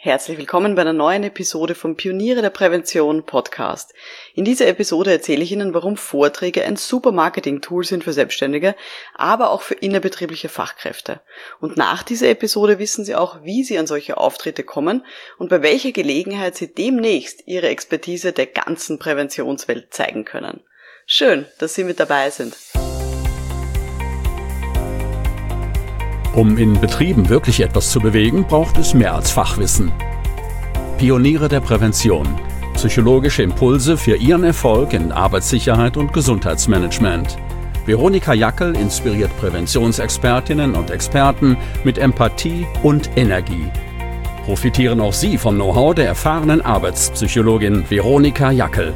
Herzlich willkommen bei einer neuen Episode vom Pioniere der Prävention Podcast. In dieser Episode erzähle ich Ihnen, warum Vorträge ein super Marketing-Tool sind für Selbstständige, aber auch für innerbetriebliche Fachkräfte. Und nach dieser Episode wissen Sie auch, wie Sie an solche Auftritte kommen und bei welcher Gelegenheit Sie demnächst Ihre Expertise der ganzen Präventionswelt zeigen können. Schön, dass Sie mit dabei sind. Um in Betrieben wirklich etwas zu bewegen, braucht es mehr als Fachwissen. Pioniere der Prävention. Psychologische Impulse für Ihren Erfolg in Arbeitssicherheit und Gesundheitsmanagement. Veronika Jackel inspiriert Präventionsexpertinnen und Experten mit Empathie und Energie. Profitieren auch Sie vom Know-how der erfahrenen Arbeitspsychologin Veronika Jackel.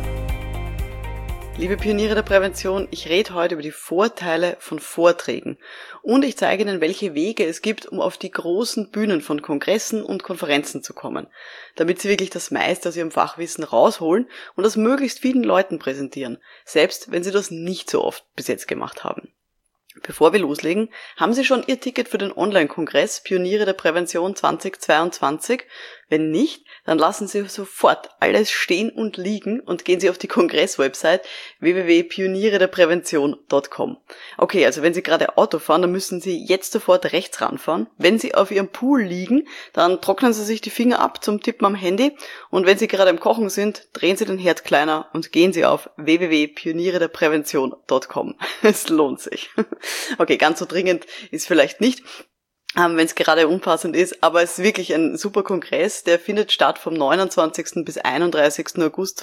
Liebe Pioniere der Prävention, ich rede heute über die Vorteile von Vorträgen und ich zeige Ihnen, welche Wege es gibt, um auf die großen Bühnen von Kongressen und Konferenzen zu kommen, damit Sie wirklich das meiste aus Ihrem Fachwissen rausholen und das möglichst vielen Leuten präsentieren, selbst wenn Sie das nicht so oft bis jetzt gemacht haben. Bevor wir loslegen, haben Sie schon Ihr Ticket für den Online-Kongress Pioniere der Prävention 2022? Wenn nicht, dann lassen Sie sofort alles stehen und liegen und gehen Sie auf die Kongress-Website www.pionierederprävention.com. Okay, also wenn Sie gerade Auto fahren, dann müssen Sie jetzt sofort rechts ranfahren. Wenn Sie auf Ihrem Pool liegen, dann trocknen Sie sich die Finger ab zum Tippen am Handy und wenn Sie gerade im Kochen sind, drehen Sie den Herd kleiner und gehen Sie auf www.pionierederprävention.com. Es lohnt sich. Okay, ganz so dringend ist vielleicht nicht, wenn es gerade unpassend ist, aber es ist wirklich ein super Kongress, der findet statt vom 29. bis 31. August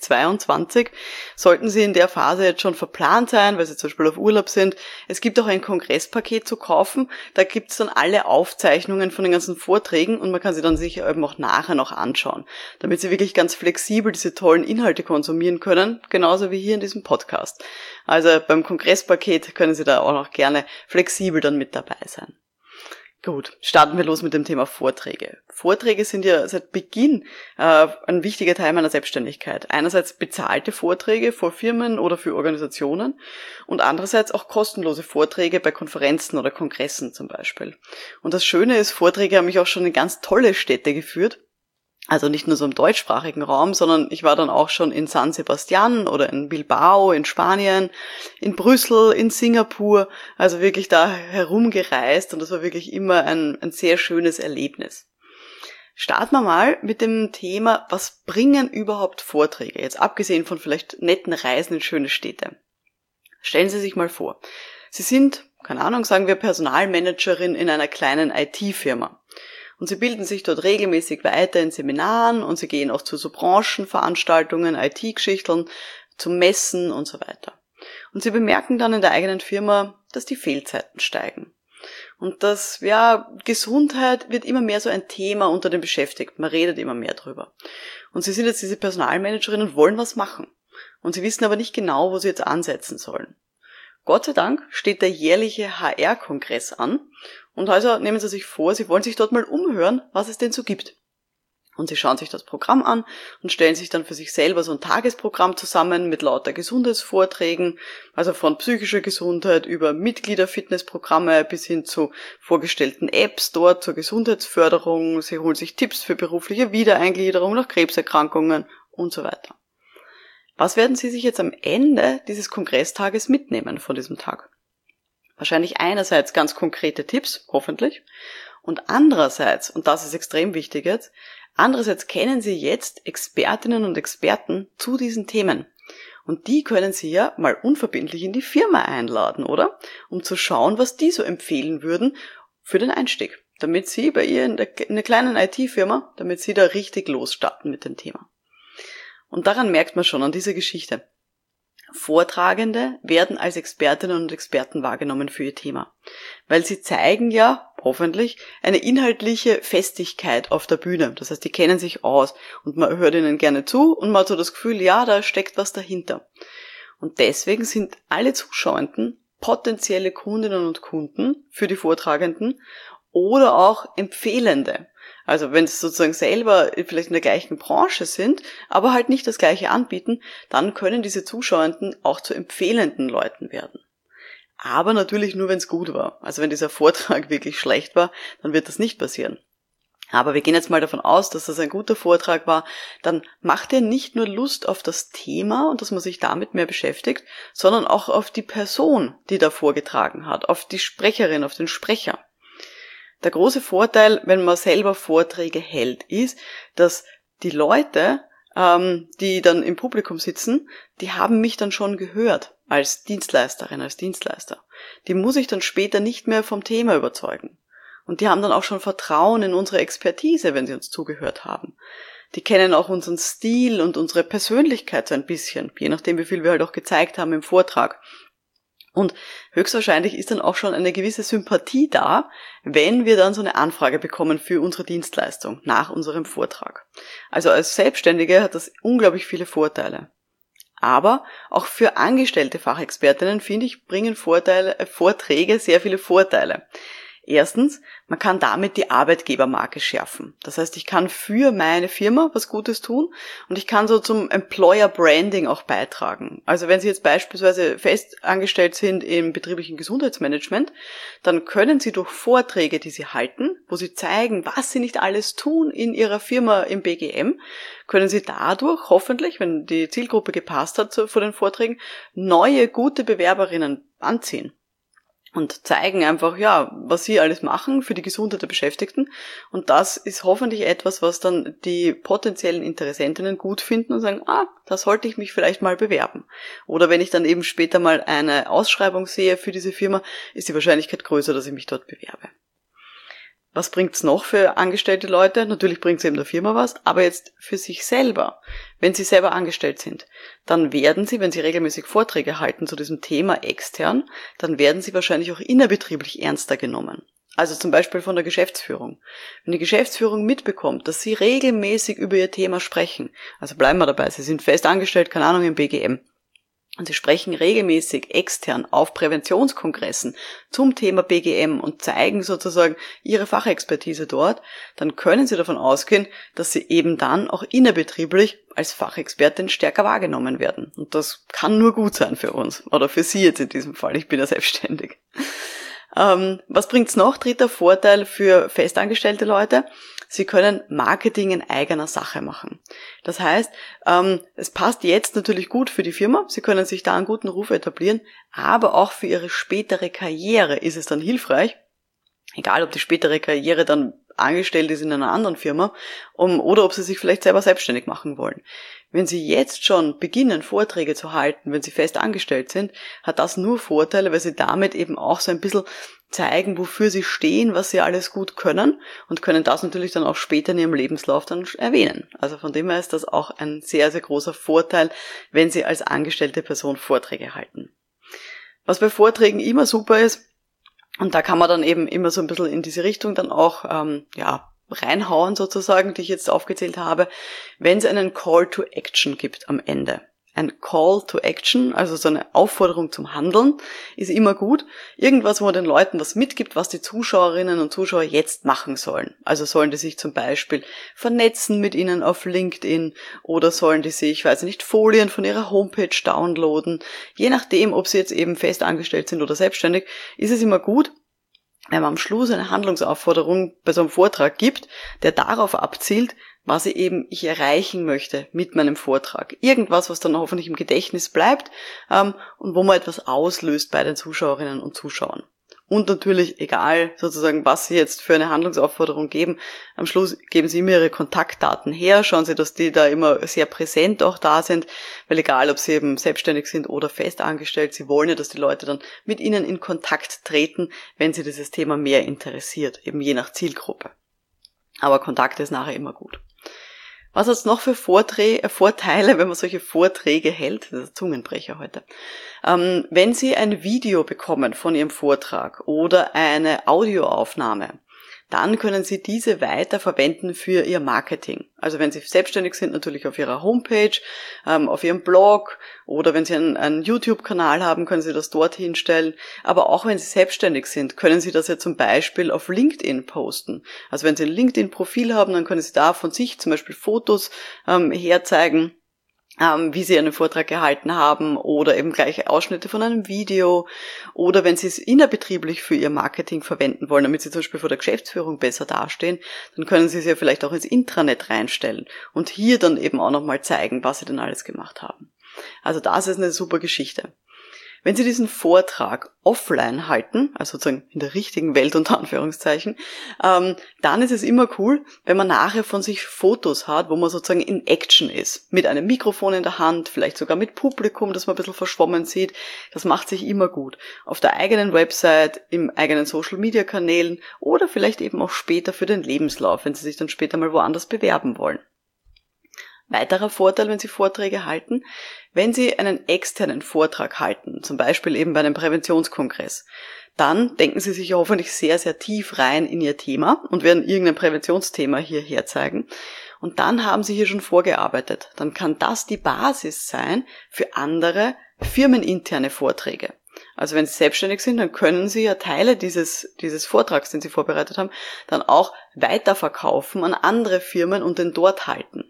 2022. Sollten Sie in der Phase jetzt schon verplant sein, weil Sie zum Beispiel auf Urlaub sind, es gibt auch ein Kongresspaket zu kaufen, da gibt's dann alle Aufzeichnungen von den ganzen Vorträgen und man kann sie dann sich eben auch nachher noch anschauen, damit Sie wirklich ganz flexibel diese tollen Inhalte konsumieren können, genauso wie hier in diesem Podcast. Also beim Kongresspaket können Sie da auch noch gerne flexibel dann mit dabei sein. Gut, starten wir los mit dem Thema Vorträge. Vorträge sind ja seit Beginn ein wichtiger Teil meiner Selbstständigkeit. Einerseits bezahlte Vorträge vor Firmen oder für Organisationen und andererseits auch kostenlose Vorträge bei Konferenzen oder Kongressen zum Beispiel. Und das Schöne ist, Vorträge haben mich auch schon in ganz tolle Städte geführt. Also nicht nur so im deutschsprachigen Raum, sondern ich war dann auch schon in San Sebastian oder in Bilbao in Spanien, in Brüssel, in Singapur, also wirklich da herumgereist und das war wirklich immer ein sehr schönes Erlebnis. Starten wir mal mit dem Thema, was bringen überhaupt Vorträge, jetzt abgesehen von vielleicht netten Reisen in schöne Städte. Stellen Sie sich mal vor, Sie sind, keine Ahnung, sagen wir Personalmanagerin in einer kleinen IT-Firma. Und Sie bilden sich dort regelmäßig weiter in Seminaren und Sie gehen auch zu so Branchenveranstaltungen, IT-Geschichten, zu Messen und so weiter. Und Sie bemerken dann in der eigenen Firma, dass die Fehlzeiten steigen. Und dass, Gesundheit wird immer mehr so ein Thema unter den Beschäftigten. Man redet immer mehr drüber. Und Sie sind jetzt diese Personalmanagerin und wollen was machen. Und Sie wissen aber nicht genau, wo Sie jetzt ansetzen sollen. Gott sei Dank steht der jährliche HR-Kongress an und also nehmen Sie sich vor, Sie wollen sich dort mal umhören, was es denn so gibt. Und Sie schauen sich das Programm an und stellen sich dann für sich selber so ein Tagesprogramm zusammen mit lauter Gesundheitsvorträgen, also von psychischer Gesundheit über Mitgliederfitnessprogramme bis hin zu vorgestellten Apps dort zur Gesundheitsförderung. Sie holen sich Tipps für berufliche Wiedereingliederung nach Krebserkrankungen und so weiter. Was werden Sie sich jetzt am Ende dieses Kongresstages mitnehmen von diesem Tag? Wahrscheinlich einerseits ganz konkrete Tipps, hoffentlich, und andererseits, und das ist extrem wichtig jetzt, andererseits kennen Sie jetzt Expertinnen und Experten zu diesen Themen. Und die können Sie ja mal unverbindlich in die Firma einladen, oder? Um zu schauen, was die so empfehlen würden für den Einstieg, damit Sie bei ihr in der kleinen IT-Firma, damit Sie da richtig losstarten mit dem Thema. Und daran merkt man schon an dieser Geschichte. Vortragende werden als Expertinnen und Experten wahrgenommen für ihr Thema, weil sie zeigen ja, hoffentlich, eine inhaltliche Festigkeit auf der Bühne. Das heißt, die kennen sich aus und man hört ihnen gerne zu und man hat so das Gefühl, ja, da steckt was dahinter. Und deswegen sind alle Zuschauenden potenzielle Kundinnen und Kunden für die Vortragenden oder auch Empfehlende. Also wenn sie sozusagen selber vielleicht in der gleichen Branche sind, aber halt nicht das Gleiche anbieten, dann können diese Zuschauenden auch zu empfehlenden Leuten werden. Aber natürlich nur, wenn es gut war. Also wenn dieser Vortrag wirklich schlecht war, dann wird das nicht passieren. Aber wir gehen jetzt mal davon aus, dass das ein guter Vortrag war, dann macht er nicht nur Lust auf das Thema und dass man sich damit mehr beschäftigt, sondern auch auf die Person, die da vorgetragen hat, auf die Sprecherin, auf den Sprecher. Der große Vorteil, wenn man selber Vorträge hält, ist, dass die Leute, die dann im Publikum sitzen, die haben mich dann schon gehört als Dienstleisterin, als Dienstleister. Die muss ich dann später nicht mehr vom Thema überzeugen. Und die haben dann auch schon Vertrauen in unsere Expertise, wenn sie uns zugehört haben. Die kennen auch unseren Stil und unsere Persönlichkeit so ein bisschen, je nachdem, wie viel wir halt auch gezeigt haben im Vortrag. Und höchstwahrscheinlich ist dann auch schon eine gewisse Sympathie da, wenn wir dann so eine Anfrage bekommen für unsere Dienstleistung nach unserem Vortrag. Also als Selbstständige hat das unglaublich viele Vorteile. Aber auch für angestellte Fachexpertinnen, finde ich, bringen Vorträge sehr viele Vorteile. Erstens, man kann damit die Arbeitgebermarke schärfen. Das heißt, ich kann für meine Firma was Gutes tun und ich kann so zum Employer Branding auch beitragen. Also wenn Sie jetzt beispielsweise fest angestellt sind im betrieblichen Gesundheitsmanagement, dann können Sie durch Vorträge, die Sie halten, wo Sie zeigen, was Sie nicht alles tun in Ihrer Firma im BGM, können Sie dadurch hoffentlich, wenn die Zielgruppe gepasst hat vor den Vorträgen, neue, gute Bewerberinnen anziehen. Und zeigen einfach, was sie alles machen für die Gesundheit der Beschäftigten. Und das ist hoffentlich etwas, was dann die potenziellen Interessentinnen gut finden und sagen, da sollte ich mich vielleicht mal bewerben. Oder wenn ich dann eben später mal eine Ausschreibung sehe für diese Firma, ist die Wahrscheinlichkeit größer, dass ich mich dort bewerbe. Was bringt's noch für angestellte Leute? Natürlich bringt's eben der Firma was, aber jetzt für sich selber. Wenn Sie selber angestellt sind, dann werden Sie, wenn Sie regelmäßig Vorträge halten zu diesem Thema extern, dann werden Sie wahrscheinlich auch innerbetrieblich ernster genommen. Also zum Beispiel von der Geschäftsführung. Wenn die Geschäftsführung mitbekommt, dass Sie regelmäßig über Ihr Thema sprechen, also bleiben wir dabei, Sie sind fest angestellt, keine Ahnung, im BGM, und Sie sprechen regelmäßig extern auf Präventionskongressen zum Thema BGM und zeigen sozusagen Ihre Fachexpertise dort, dann können Sie davon ausgehen, dass Sie eben dann auch innerbetrieblich als Fachexpertin stärker wahrgenommen werden. Und das kann nur gut sein für uns oder für Sie jetzt in diesem Fall. Ich bin ja selbstständig. Was bringt's noch? Dritter Vorteil für festangestellte Leute. Sie können Marketing in eigener Sache machen. Das heißt, es passt jetzt natürlich gut für die Firma. Sie können sich da einen guten Ruf etablieren, aber auch für Ihre spätere Karriere ist es dann hilfreich, egal ob die spätere Karriere dann angestellt ist in einer anderen Firma oder ob Sie sich vielleicht selber selbstständig machen wollen. Wenn Sie jetzt schon beginnen, Vorträge zu halten, wenn Sie fest angestellt sind, hat das nur Vorteile, weil Sie damit eben auch so ein bisschen zeigen, wofür Sie stehen, was Sie alles gut können und können das natürlich dann auch später in Ihrem Lebenslauf dann erwähnen. Also von dem her ist das auch ein sehr, sehr großer Vorteil, wenn Sie als angestellte Person Vorträge halten. Was bei Vorträgen immer super ist, und da kann man dann eben immer so ein bisschen in diese Richtung dann auch, reinhauen sozusagen, die ich jetzt aufgezählt habe, wenn es einen Call to Action gibt am Ende. Ein Call to Action, also so eine Aufforderung zum Handeln, ist immer gut. Irgendwas, wo man den Leuten was mitgibt, was die Zuschauerinnen und Zuschauer jetzt machen sollen. Also sollen die sich zum Beispiel vernetzen mit ihnen auf LinkedIn oder sollen die sich, Folien von ihrer Homepage downloaden. Je nachdem, ob sie jetzt eben fest angestellt sind oder selbstständig, ist es immer gut, wenn man am Schluss eine Handlungsaufforderung bei so einem Vortrag gibt, der darauf abzielt, was ich erreichen möchte mit meinem Vortrag. Irgendwas, was dann hoffentlich im Gedächtnis bleibt und wo man etwas auslöst bei den Zuschauerinnen und Zuschauern. Und natürlich, egal sozusagen, was Sie jetzt für eine Handlungsaufforderung geben, am Schluss geben Sie immer Ihre Kontaktdaten her, schauen Sie, dass die da immer sehr präsent auch da sind, weil egal, ob Sie eben selbstständig sind oder fest angestellt, Sie wollen ja, dass die Leute dann mit Ihnen in Kontakt treten, wenn Sie dieses Thema mehr interessiert, eben je nach Zielgruppe. Aber Kontakt ist nachher immer gut. Was hat es noch für Vorteile, wenn man solche Vorträge hält? Das ist ein Zungenbrecher heute. Wenn Sie ein Video bekommen von Ihrem Vortrag oder eine Audioaufnahme, dann können Sie diese weiter verwenden für Ihr Marketing. Also wenn Sie selbstständig sind, natürlich auf Ihrer Homepage, auf Ihrem Blog oder wenn Sie einen YouTube-Kanal haben, können Sie das dort hinstellen. Aber auch wenn Sie selbstständig sind, können Sie das ja zum Beispiel auf LinkedIn posten. Also wenn Sie ein LinkedIn-Profil haben, dann können Sie da von sich zum Beispiel Fotos herzeigen. wie sie einen Vortrag gehalten haben oder eben gleich Ausschnitte von einem Video oder wenn sie es innerbetrieblich für ihr Marketing verwenden wollen, damit sie zum Beispiel vor der Geschäftsführung besser dastehen, dann können sie es ja vielleicht auch ins Intranet reinstellen und hier dann eben auch nochmal zeigen, was sie denn alles gemacht haben. Also das ist eine super Geschichte. Wenn Sie diesen Vortrag offline halten, also sozusagen in der richtigen Welt unter Anführungszeichen, dann ist es immer cool, wenn man nachher von sich Fotos hat, wo man sozusagen in Action ist. Mit einem Mikrofon in der Hand, vielleicht sogar mit Publikum, das man ein bisschen verschwommen sieht. Das macht sich immer gut. Auf der eigenen Website, im eigenen Social-Media-Kanälen oder vielleicht eben auch später für den Lebenslauf, wenn Sie sich dann später mal woanders bewerben wollen. Weiterer Vorteil, wenn Sie Vorträge halten, wenn Sie einen externen Vortrag halten, zum Beispiel eben bei einem Präventionskongress, dann denken Sie sich hoffentlich sehr, sehr tief rein in Ihr Thema und werden irgendein Präventionsthema hierher zeigen. Und dann haben Sie hier schon vorgearbeitet. Dann kann das die Basis sein für andere firmeninterne Vorträge. Also wenn Sie selbstständig sind, dann können Sie ja Teile dieses Vortrags, den Sie vorbereitet haben, dann auch weiterverkaufen an andere Firmen und den dort halten.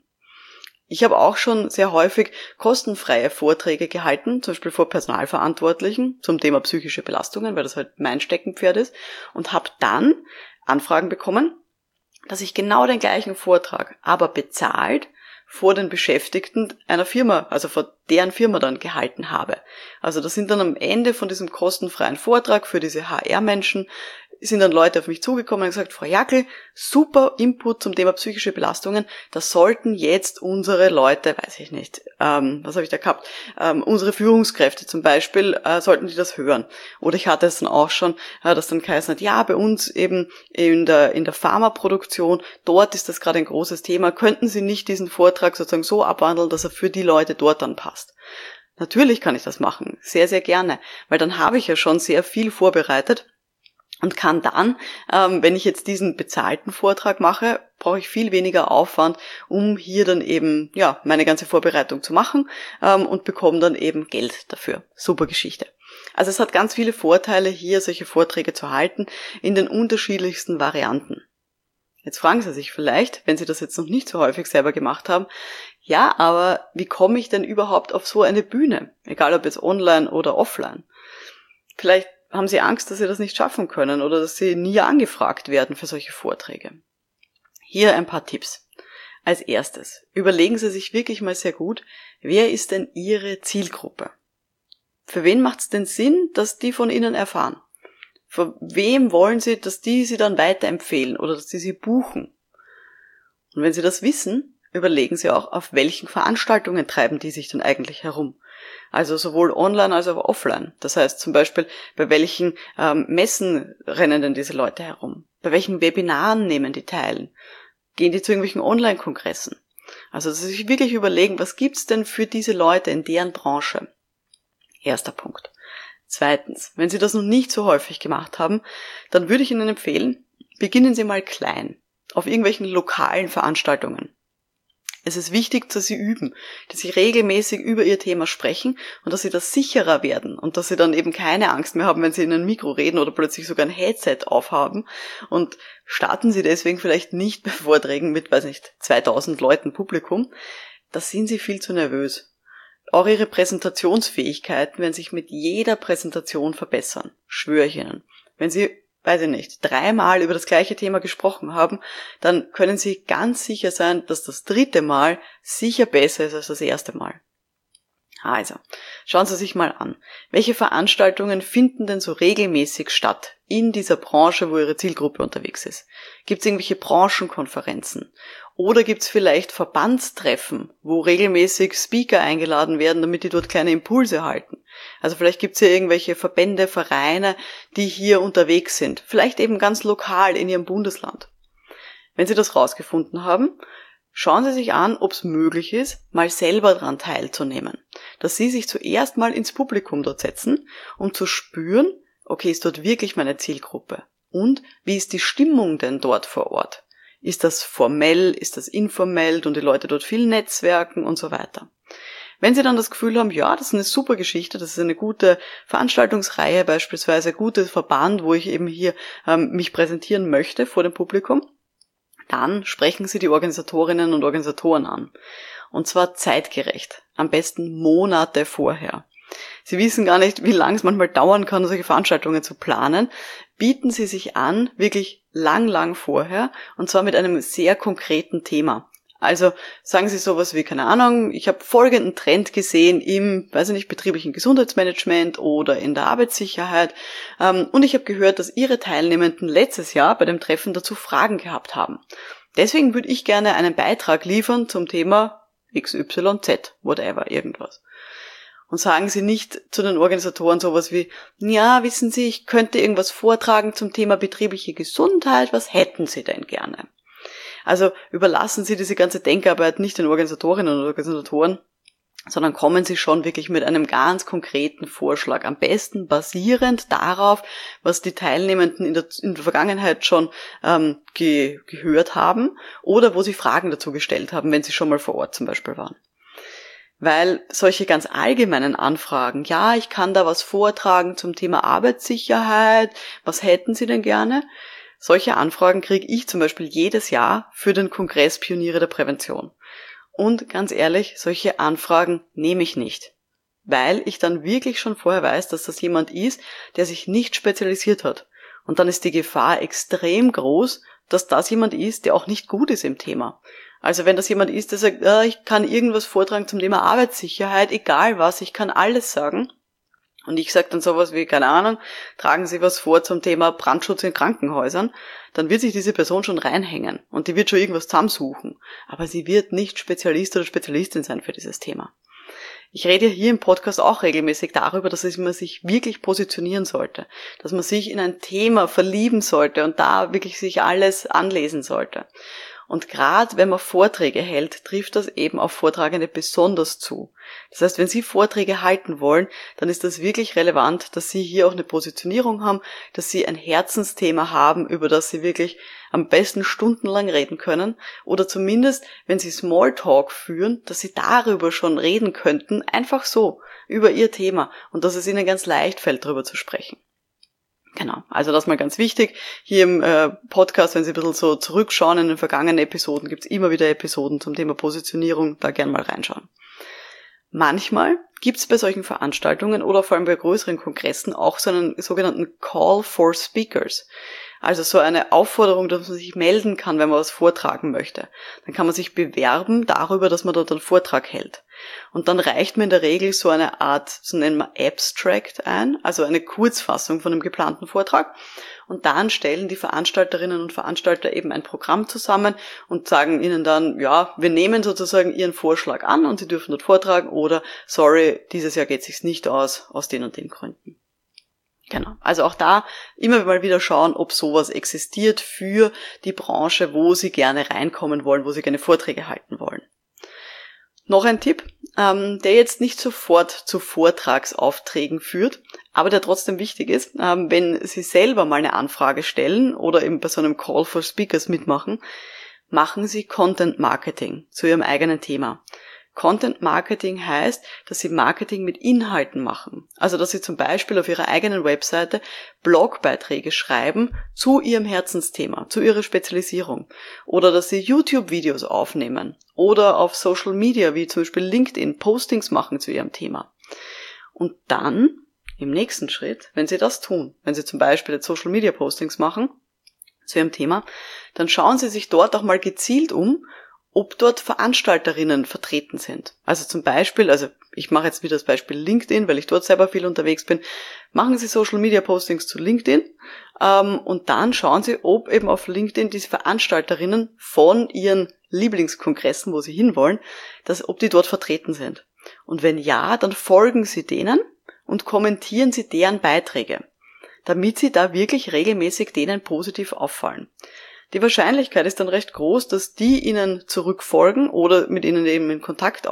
Ich habe auch schon sehr häufig kostenfreie Vorträge gehalten, zum Beispiel vor Personalverantwortlichen zum Thema psychische Belastungen, weil das halt mein Steckenpferd ist, und habe dann Anfragen bekommen, dass ich genau den gleichen Vortrag, aber bezahlt, vor den Beschäftigten einer Firma, also vor deren Firma dann gehalten habe. Also das sind dann am Ende von diesem kostenfreien Vortrag für diese HR-Menschen sind dann Leute auf mich zugekommen und gesagt, Frau Jackl, super Input zum Thema psychische Belastungen, das sollten jetzt unsere Leute, weiß ich nicht, was habe ich da gehabt, unsere Führungskräfte zum Beispiel, sollten die das hören. Oder ich hatte es dann auch schon, dass dann geheißen hat, ja, bei uns eben in der Pharmaproduktion, dort ist das gerade ein großes Thema, könnten Sie nicht diesen Vortrag sozusagen so abwandeln, dass er für die Leute dort dann passt. Natürlich kann ich das machen, sehr, sehr gerne, weil dann habe ich ja schon sehr viel vorbereitet. Und kann dann, wenn ich jetzt diesen bezahlten Vortrag mache, brauche ich viel weniger Aufwand, um hier dann eben meine ganze Vorbereitung zu machen und bekomme dann eben Geld dafür. Super Geschichte. Also es hat ganz viele Vorteile, hier solche Vorträge zu halten in den unterschiedlichsten Varianten. Jetzt fragen Sie sich vielleicht, wenn Sie das jetzt noch nicht so häufig selber gemacht haben, ja, aber wie komme ich denn überhaupt auf so eine Bühne? Egal ob jetzt online oder offline. Vielleicht haben Sie Angst, dass Sie das nicht schaffen können oder dass Sie nie angefragt werden für solche Vorträge. Hier ein paar Tipps. Als erstes, überlegen Sie sich wirklich mal sehr gut, wer ist denn Ihre Zielgruppe? Für wen macht es denn Sinn, dass die von Ihnen erfahren? Für wem wollen Sie, dass die Sie dann weiterempfehlen oder dass die Sie buchen? Und wenn Sie das wissen, überlegen Sie auch, auf welchen Veranstaltungen treiben die sich denn eigentlich herum. Also sowohl online als auch offline. Das heißt zum Beispiel, bei welchen Messen rennen denn diese Leute herum? Bei welchen Webinaren nehmen die teil? Gehen die zu irgendwelchen Online-Kongressen? Also sich wirklich überlegen, was gibt's denn für diese Leute in deren Branche? Erster Punkt. Zweitens, wenn Sie das noch nicht so häufig gemacht haben, dann würde ich Ihnen empfehlen, beginnen Sie mal klein, auf irgendwelchen lokalen Veranstaltungen. Es ist wichtig, dass Sie üben, dass Sie regelmäßig über Ihr Thema sprechen und dass Sie das sicherer werden und dass Sie dann eben keine Angst mehr haben, wenn Sie in ein Mikro reden oder plötzlich sogar ein Headset aufhaben, und starten Sie deswegen vielleicht nicht bei Vorträgen mit, 2000 Leuten Publikum. Da sind Sie viel zu nervös. Auch Ihre Präsentationsfähigkeiten werden sich mit jeder Präsentation verbessern, schwöre ich Ihnen. Wenn Sie 3-mal über das gleiche Thema gesprochen haben, dann können Sie ganz sicher sein, dass das 3. Mal sicher besser ist als das 1. Mal. Also, schauen Sie sich mal an. Welche Veranstaltungen finden denn so regelmäßig statt in dieser Branche, wo Ihre Zielgruppe unterwegs ist? Gibt es irgendwelche Branchenkonferenzen? Oder gibt es vielleicht Verbandstreffen, wo regelmäßig Speaker eingeladen werden, damit die dort kleine Impulse halten? Also vielleicht gibt es hier irgendwelche Verbände, Vereine, die hier unterwegs sind. Vielleicht eben ganz lokal in Ihrem Bundesland. Wenn Sie das rausgefunden haben, schauen Sie sich an, ob es möglich ist, mal selber daran teilzunehmen. Dass Sie sich zuerst mal ins Publikum dort setzen, um zu spüren, okay, ist dort wirklich meine Zielgruppe? Und wie ist die Stimmung denn dort vor Ort? Ist das formell, ist das informell und die Leute dort viel netzwerken und so weiter? Wenn Sie dann das Gefühl haben, ja, das ist eine super Geschichte, das ist eine gute Veranstaltungsreihe beispielsweise, ein gutes Verband, wo ich eben hier mich präsentieren möchte vor dem Publikum, Dann sprechen Sie die Organisatorinnen und Organisatoren an. Und zwar zeitgerecht. Am besten Monate vorher. Sie wissen gar nicht, wie lange es manchmal dauern kann, solche Veranstaltungen zu planen. Bieten Sie sich an, wirklich lang vorher, und zwar mit einem sehr konkreten Thema. Also sagen Sie sowas wie, keine Ahnung, ich habe folgenden Trend gesehen im, betrieblichen Gesundheitsmanagement oder in der Arbeitssicherheit, und ich habe gehört, dass Ihre Teilnehmenden letztes Jahr bei dem Treffen dazu Fragen gehabt haben. Deswegen würde ich gerne einen Beitrag liefern zum Thema XYZ, whatever, irgendwas. Und sagen Sie nicht zu den Organisatoren sowas wie, ja, wissen Sie, ich könnte irgendwas vortragen zum Thema betriebliche Gesundheit, was hätten Sie denn gerne? Also überlassen Sie diese ganze Denkarbeit nicht den Organisatorinnen und Organisatoren, sondern kommen Sie schon wirklich mit einem ganz konkreten Vorschlag, am besten basierend darauf, was die Teilnehmenden in der Vergangenheit schon gehört haben oder wo sie Fragen dazu gestellt haben, wenn sie schon mal vor Ort zum Beispiel waren. Weil solche ganz allgemeinen Anfragen, ja, ich kann da was vortragen zum Thema Arbeitssicherheit, was hätten Sie denn gerne? Solche Anfragen kriege ich zum Beispiel jedes Jahr für den Kongress Pioniere der Prävention. Und ganz ehrlich, solche Anfragen nehme ich nicht, weil ich dann wirklich schon vorher weiß, dass das jemand ist, der sich nicht spezialisiert hat. Und dann ist die Gefahr extrem groß, dass das jemand ist, der auch nicht gut ist im Thema. Also wenn das jemand ist, der sagt, ich kann irgendwas vortragen zum Thema Arbeitssicherheit, egal was, ich kann alles sagen. Und ich sage dann sowas wie, keine Ahnung, tragen Sie was vor zum Thema Brandschutz in Krankenhäusern, dann wird sich diese Person schon reinhängen und die wird schon irgendwas zusammensuchen. Aber sie wird nicht Spezialist oder Spezialistin sein für dieses Thema. Ich rede hier im Podcast auch regelmäßig darüber, dass man sich wirklich positionieren sollte, dass man sich in ein Thema verlieben sollte und da wirklich sich alles anlesen sollte. Und gerade wenn man Vorträge hält, trifft das eben auf Vortragende besonders zu. Das heißt, wenn Sie Vorträge halten wollen, dann ist das wirklich relevant, dass Sie hier auch eine Positionierung haben, dass Sie ein Herzensthema haben, über das Sie wirklich am besten stundenlang reden können. Oder zumindest, wenn Sie Smalltalk führen, dass Sie darüber schon reden könnten, einfach so, über Ihr Thema. Und dass es Ihnen ganz leicht fällt, darüber zu sprechen. Genau, also das mal ganz wichtig. Hier im Podcast, wenn Sie ein bisschen so zurückschauen in den vergangenen Episoden, gibt's immer wieder Episoden zum Thema Positionierung, da gern mal reinschauen. Manchmal gibt's bei solchen Veranstaltungen oder vor allem bei größeren Kongressen auch so einen sogenannten Call for Speakers. Also so eine Aufforderung, dass man sich melden kann, wenn man was vortragen möchte. Dann kann man sich bewerben darüber, dass man dort einen Vortrag hält. Und dann reicht mir in der Regel so eine Art, so nennen wir Abstract ein, also eine Kurzfassung von einem geplanten Vortrag. Und dann stellen die Veranstalterinnen und Veranstalter eben ein Programm zusammen und sagen ihnen dann, ja, wir nehmen sozusagen ihren Vorschlag an und sie dürfen dort vortragen oder, sorry, dieses Jahr geht sich's nicht aus den und den Gründen. Genau, also auch da immer mal wieder schauen, ob sowas existiert für die Branche, wo Sie gerne reinkommen wollen, wo Sie gerne Vorträge halten wollen. Noch ein Tipp, der jetzt nicht sofort zu Vortragsaufträgen führt, aber der trotzdem wichtig ist, wenn Sie selber mal eine Anfrage stellen oder eben bei so einem Call for Speakers mitmachen, machen Sie Content Marketing zu Ihrem eigenen Thema. Content Marketing heißt, dass Sie Marketing mit Inhalten machen. Also, dass Sie zum Beispiel auf Ihrer eigenen Webseite Blogbeiträge schreiben zu Ihrem Herzensthema, zu Ihrer Spezialisierung. Oder dass Sie YouTube-Videos aufnehmen. Oder auf Social Media, wie zum Beispiel LinkedIn, Postings machen zu Ihrem Thema. Und dann, im nächsten Schritt, wenn Sie das tun, wenn Sie zum Beispiel jetzt Social Media Postings machen zu Ihrem Thema, dann schauen Sie sich dort auch mal gezielt um, ob dort Veranstalterinnen vertreten sind. Also zum Beispiel, ich mache jetzt wieder das Beispiel LinkedIn, weil ich dort selber viel unterwegs bin, machen Sie Social Media Postings zu LinkedIn und dann schauen Sie, ob eben auf LinkedIn diese Veranstalterinnen von Ihren Lieblingskongressen, wo Sie hinwollen, ob die dort vertreten sind. Und wenn ja, dann folgen Sie denen und kommentieren Sie deren Beiträge, damit Sie da wirklich regelmäßig denen positiv auffallen. Die Wahrscheinlichkeit ist dann recht groß, dass die Ihnen zurückfolgen oder mit Ihnen eben in Kontakt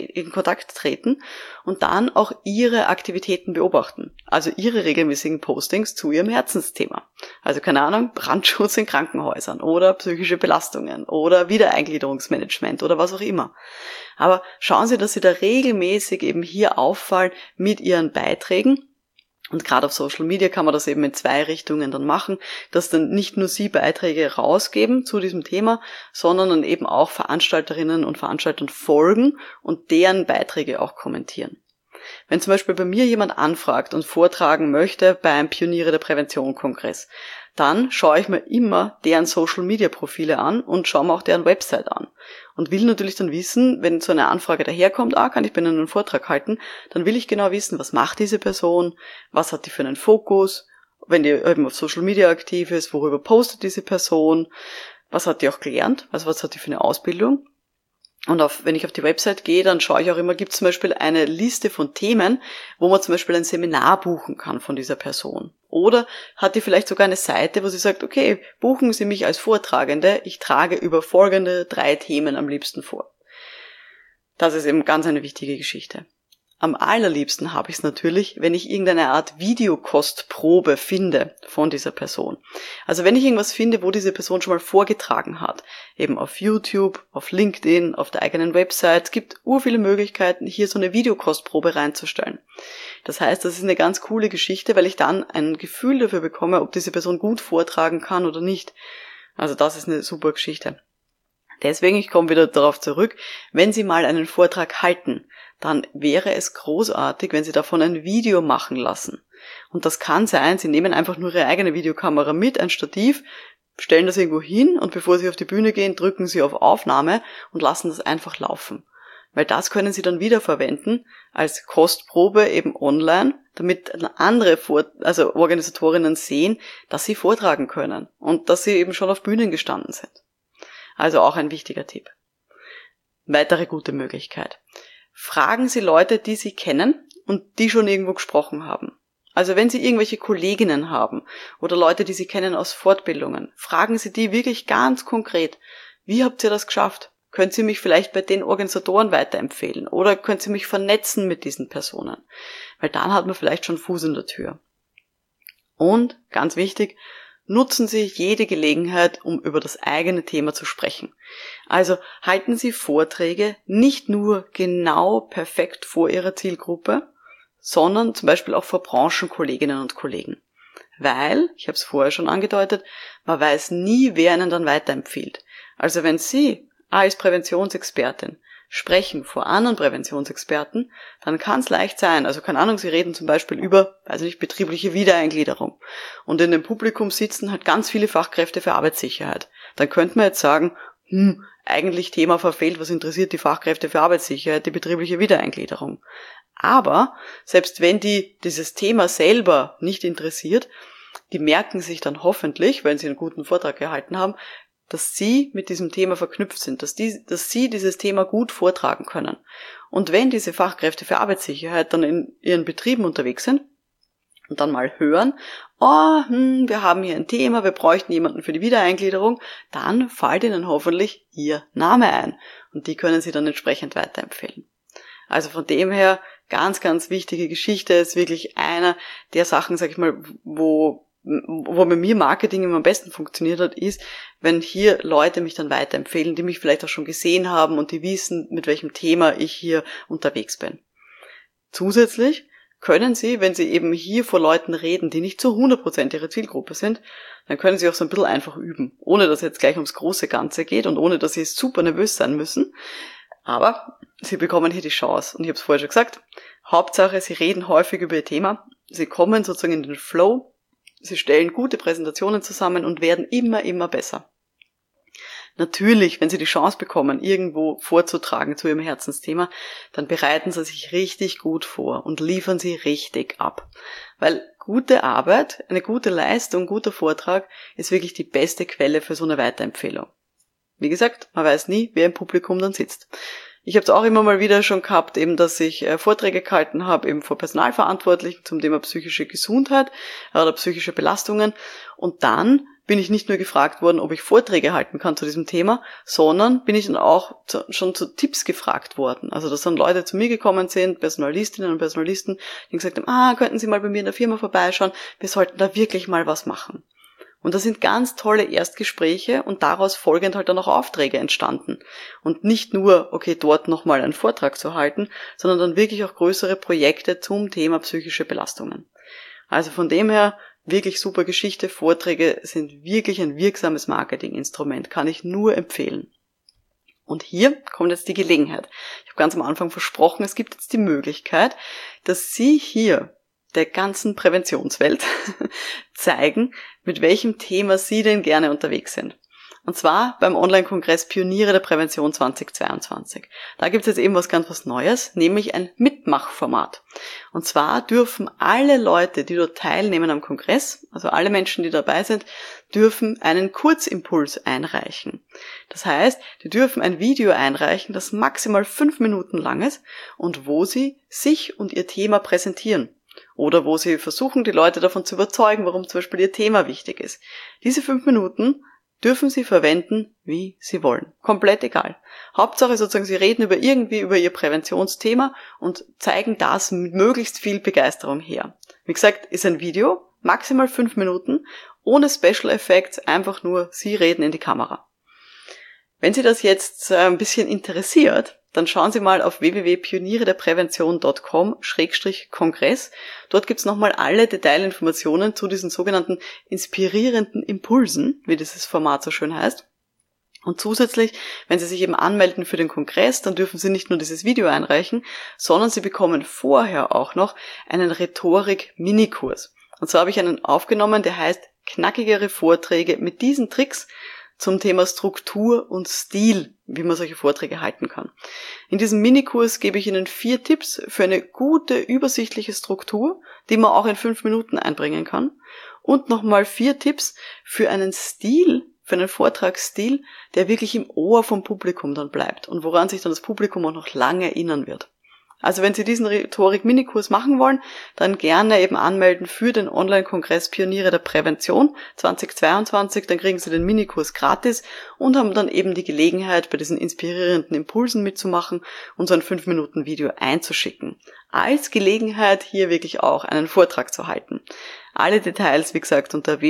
treten und dann auch Ihre Aktivitäten beobachten. Also Ihre regelmäßigen Postings zu Ihrem Herzensthema. Also keine Ahnung, Brandschutz in Krankenhäusern oder psychische Belastungen oder Wiedereingliederungsmanagement oder was auch immer. Aber schauen Sie, dass Sie da regelmäßig eben hier auffallen mit Ihren Beiträgen. Und gerade auf Social Media kann man das eben in 2 Richtungen dann machen, dass dann nicht nur Sie Beiträge rausgeben zu diesem Thema, sondern dann eben auch Veranstalterinnen und Veranstaltern folgen und deren Beiträge auch kommentieren. Wenn zum Beispiel bei mir jemand anfragt und vortragen möchte beim Pioniere der Prävention Kongress, dann schaue ich mir immer deren Social-Media-Profile an und schaue mir auch deren Website an. Und will natürlich dann wissen, wenn so eine Anfrage daherkommt, kann ich bei Ihnen einen Vortrag halten, dann will ich genau wissen, was macht diese Person, was hat die für einen Fokus, wenn die eben auf Social-Media aktiv ist, worüber postet diese Person, was hat die auch gelernt, also was hat die für eine Ausbildung. Und wenn ich auf die Website gehe, dann schaue ich auch immer, gibt es zum Beispiel eine Liste von Themen, wo man zum Beispiel ein Seminar buchen kann von dieser Person. Oder hat die vielleicht sogar eine Seite, wo sie sagt, okay, buchen Sie mich als Vortragende, ich trage über folgende 3 Themen am liebsten vor. Das ist eben ganz eine wichtige Geschichte. Am allerliebsten habe ich es natürlich, wenn ich irgendeine Art Videokostprobe finde von dieser Person. Also wenn ich irgendwas finde, wo diese Person schon mal vorgetragen hat, eben auf YouTube, auf LinkedIn, auf der eigenen Website, es gibt urviele Möglichkeiten, hier so eine Videokostprobe reinzustellen. Das heißt, das ist eine ganz coole Geschichte, weil ich dann ein Gefühl dafür bekomme, ob diese Person gut vortragen kann oder nicht. Also das ist eine super Geschichte. Deswegen, ich komme wieder darauf zurück, wenn Sie mal einen Vortrag halten, dann wäre es großartig, wenn Sie davon ein Video machen lassen. Und das kann sein, Sie nehmen einfach nur Ihre eigene Videokamera mit, ein Stativ, stellen das irgendwo hin und bevor Sie auf die Bühne gehen, drücken Sie auf Aufnahme und lassen das einfach laufen. Weil das können Sie dann wieder verwenden als Kostprobe eben online, damit andere Organisatorinnen sehen, dass Sie vortragen können und dass Sie eben schon auf Bühnen gestanden sind. Also auch ein wichtiger Tipp. Weitere gute Möglichkeit. Fragen Sie Leute, die Sie kennen und die schon irgendwo gesprochen haben. Also wenn Sie irgendwelche Kolleginnen haben oder Leute, die Sie kennen aus Fortbildungen, fragen Sie die wirklich ganz konkret. Wie habt ihr das geschafft? Können Sie mich vielleicht bei den Organisatoren weiterempfehlen oder können Sie mich vernetzen mit diesen Personen? Weil dann hat man vielleicht schon Fuß in der Tür. Und, ganz wichtig, nutzen Sie jede Gelegenheit, um über das eigene Thema zu sprechen. Also halten Sie Vorträge nicht nur genau perfekt vor Ihrer Zielgruppe, sondern zum Beispiel auch vor Branchenkolleginnen und Kollegen. Weil, ich habe es vorher schon angedeutet, man weiß nie, wer einen dann weiterempfiehlt. Also wenn Sie als Präventionsexpertin sprechen vor anderen Präventionsexperten, dann kann es leicht sein. Also keine Ahnung, Sie reden zum Beispiel über, betriebliche Wiedereingliederung. Und in dem Publikum sitzen halt ganz viele Fachkräfte für Arbeitssicherheit. Dann könnte man jetzt sagen, eigentlich Thema verfehlt, was interessiert die Fachkräfte für Arbeitssicherheit, die betriebliche Wiedereingliederung. Aber selbst wenn die dieses Thema selber nicht interessiert, die merken sich dann hoffentlich, wenn sie einen guten Vortrag gehalten haben, dass sie mit diesem Thema verknüpft sind, dass sie dieses Thema gut vortragen können. Und wenn diese Fachkräfte für Arbeitssicherheit dann in ihren Betrieben unterwegs sind und dann mal hören, wir haben hier ein Thema, wir bräuchten jemanden für die Wiedereingliederung, dann fällt ihnen hoffentlich ihr Name ein und die können sie dann entsprechend weiterempfehlen. Also von dem her, ganz, ganz wichtige Geschichte, ist wirklich einer der Sachen, sag ich mal, wo bei mir Marketing immer am besten funktioniert hat, ist, wenn hier Leute mich dann weiterempfehlen, die mich vielleicht auch schon gesehen haben und die wissen, mit welchem Thema ich hier unterwegs bin. Zusätzlich können Sie, wenn Sie eben hier vor Leuten reden, die nicht zu 100% Ihre Zielgruppe sind, dann können Sie auch so ein bisschen einfach üben, ohne dass es jetzt gleich ums große Ganze geht und ohne dass Sie super nervös sein müssen. Aber Sie bekommen hier die Chance. Und ich habe es vorher schon gesagt, Hauptsache, Sie reden häufig über Ihr Thema, Sie kommen sozusagen in den Flow, Sie stellen gute Präsentationen zusammen und werden immer besser. Natürlich, wenn Sie die Chance bekommen, irgendwo vorzutragen zu Ihrem Herzensthema, dann bereiten Sie sich richtig gut vor und liefern Sie richtig ab. Weil gute Arbeit, eine gute Leistung, guter Vortrag ist wirklich die beste Quelle für so eine Weiterempfehlung. Wie gesagt, man weiß nie, wer im Publikum dann sitzt. Ich habe es auch immer mal wieder schon gehabt, eben, dass ich Vorträge gehalten habe, eben vor Personalverantwortlichen zum Thema psychische Gesundheit oder psychische Belastungen. Und dann bin ich nicht nur gefragt worden, ob ich Vorträge halten kann zu diesem Thema, sondern bin ich dann auch schon zu Tipps gefragt worden. Also dass dann Leute zu mir gekommen sind, Personalistinnen und Personalisten, die gesagt haben, könnten Sie mal bei mir in der Firma vorbeischauen, wir sollten da wirklich mal was machen. Und das sind ganz tolle Erstgespräche und daraus folgend halt dann auch Aufträge entstanden. Und nicht nur, dort nochmal einen Vortrag zu halten, sondern dann wirklich auch größere Projekte zum Thema psychische Belastungen. Also von dem her, wirklich super Geschichte. Vorträge sind wirklich ein wirksames Marketinginstrument, kann ich nur empfehlen. Und hier kommt jetzt die Gelegenheit. Ich habe ganz am Anfang versprochen, es gibt jetzt die Möglichkeit, dass Sie hier der ganzen Präventionswelt zeigen, mit welchem Thema Sie denn gerne unterwegs sind. Und zwar beim Online-Kongress Pioniere der Prävention 2022. Da gibt es jetzt eben was Neues, nämlich ein Mitmachformat. Und zwar dürfen alle Leute, die dort teilnehmen am Kongress, also alle Menschen, die dabei sind, dürfen einen Kurzimpuls einreichen. Das heißt, die dürfen ein Video einreichen, das maximal 5 Minuten lang ist und wo sie sich und ihr Thema präsentieren. Oder wo sie versuchen, die Leute davon zu überzeugen, warum zum Beispiel ihr Thema wichtig ist. Diese 5 Minuten dürfen Sie verwenden, wie Sie wollen. Komplett egal. Hauptsache sozusagen, Sie reden über Ihr Präventionsthema und zeigen das mit möglichst viel Begeisterung her. Wie gesagt, ist ein Video, maximal 5 Minuten, ohne Special Effects, einfach nur Sie reden in die Kamera. Wenn Sie das jetzt ein bisschen interessiert, dann schauen Sie mal auf www.pionierederprävention.com/Kongress. Dort gibt's nochmal alle Detailinformationen zu diesen sogenannten inspirierenden Impulsen, wie dieses Format so schön heißt. Und zusätzlich, wenn Sie sich eben anmelden für den Kongress, dann dürfen Sie nicht nur dieses Video einreichen, sondern Sie bekommen vorher auch noch einen Rhetorik-Minikurs. Und zwar habe ich einen aufgenommen, der heißt knackigere Vorträge mit diesen Tricks zum Thema Struktur und Stil, wie man solche Vorträge halten kann. In diesem Minikurs gebe ich Ihnen 4 Tipps für eine gute, übersichtliche Struktur, die man auch in 5 Minuten einbringen kann. Und nochmal 4 Tipps für einen Stil, für einen Vortragsstil, der wirklich im Ohr vom Publikum dann bleibt und woran sich dann das Publikum auch noch lange erinnern wird. Also wenn Sie diesen Rhetorik-Minikurs machen wollen, dann gerne eben anmelden für den Online-Kongress Pioniere der Prävention 2022. Dann kriegen Sie den Minikurs gratis und haben dann eben die Gelegenheit, bei diesen inspirierenden Impulsen mitzumachen und so ein 5-Minuten-Video einzuschicken. Als Gelegenheit hier wirklich auch einen Vortrag zu halten. Alle Details, wie gesagt, unter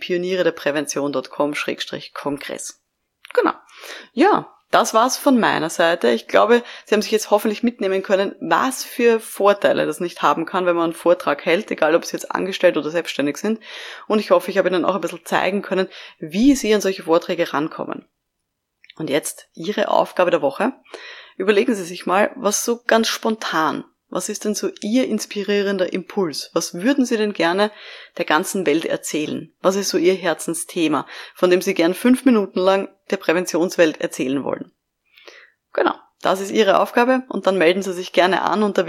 www.pionierederprävention.com/Kongress. Genau. Ja. Das war's von meiner Seite. Ich glaube, Sie haben sich jetzt hoffentlich mitnehmen können, was für Vorteile das nicht haben kann, wenn man einen Vortrag hält, egal ob Sie jetzt angestellt oder selbstständig sind. Und ich hoffe, ich habe Ihnen auch ein bisschen zeigen können, wie Sie an solche Vorträge rankommen. Und jetzt Ihre Aufgabe der Woche. Überlegen Sie sich mal, was so ganz spontan, was ist denn so Ihr inspirierender Impuls? Was würden Sie denn gerne der ganzen Welt erzählen? Was ist so Ihr Herzensthema, von dem Sie gern 5 Minuten lang der Präventionswelt erzählen wollen? Genau, das ist Ihre Aufgabe und dann melden Sie sich gerne an unter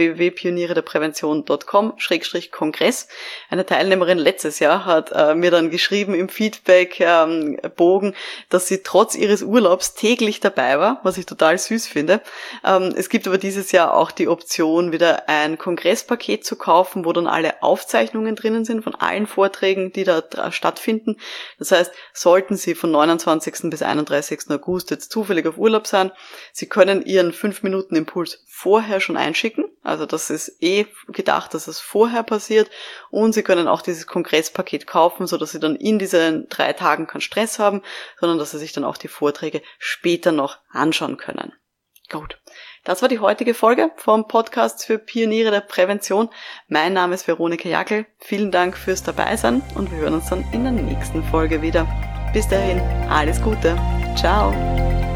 www.pionierederprävention.com/Kongress. Eine Teilnehmerin letztes Jahr hat mir dann geschrieben im Feedback-Bogen, dass sie trotz ihres Urlaubs täglich dabei war, was ich total süß finde. Es gibt aber dieses Jahr auch die Option, wieder ein Kongresspaket zu kaufen, wo dann alle Aufzeichnungen drinnen sind von allen Vorträgen, die da stattfinden. Das heißt, sollten Sie von 29. bis 31. August jetzt zufällig auf Urlaub sein, Sie können Ihren 5-Minuten-Impuls vorher schon einschicken. Also das ist gedacht, dass es vorher passiert. Und Sie können auch dieses Kongresspaket kaufen, sodass Sie dann in diesen 3 Tagen keinen Stress haben, sondern dass Sie sich dann auch die Vorträge später noch anschauen können. Gut. Das war die heutige Folge vom Podcast für Pioniere der Prävention. Mein Name ist Veronika Jackel. Vielen Dank fürs Dabeisein und wir hören uns dann in der nächsten Folge wieder. Bis dahin, alles Gute. Ciao.